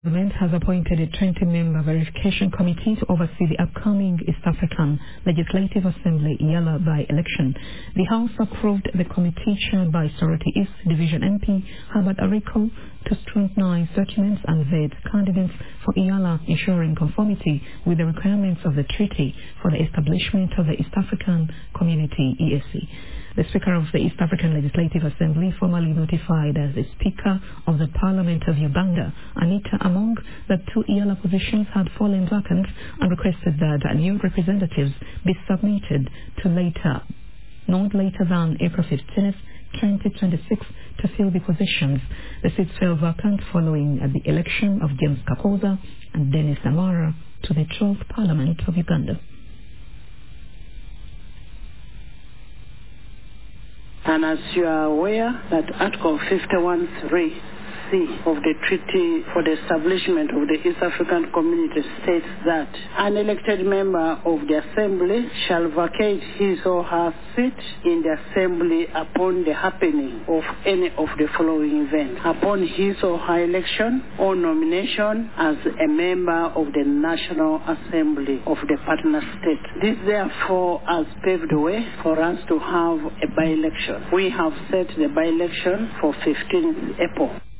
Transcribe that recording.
The government has appointed a 20-member verification committee to oversee the upcoming East African Legislative Assembly EALA by-election. The House approved the committee chaired by Soroti East Division MP Herbert Ariko to scrutinize documents and vet candidates for EALA, ensuring conformity with the requirements of the treaty for the establishment of the East African Community (EAC). The Speaker of the East African Legislative Assembly, formally notified as the Speaker of the Parliament of Uganda, Anita Among, that two EALA positions had fallen vacant and requested that new representatives be submitted to not later than April 15th, 2026 to fill the positions. The seats fell vacant following the election of James Kakoza and Dennis Amara to the 12th Parliament of Uganda. And as you are aware, that Article 51(3)(c) of the Treaty for the Establishment of the East African Community states that an elected member of the Assembly shall vacate his or her seat in the Assembly upon the happening of any of the following events: upon his or her election or nomination as a member of the National Assembly of the partner state. This therefore has paved the way for us to have a by-election. We have set the by-election for 15th April.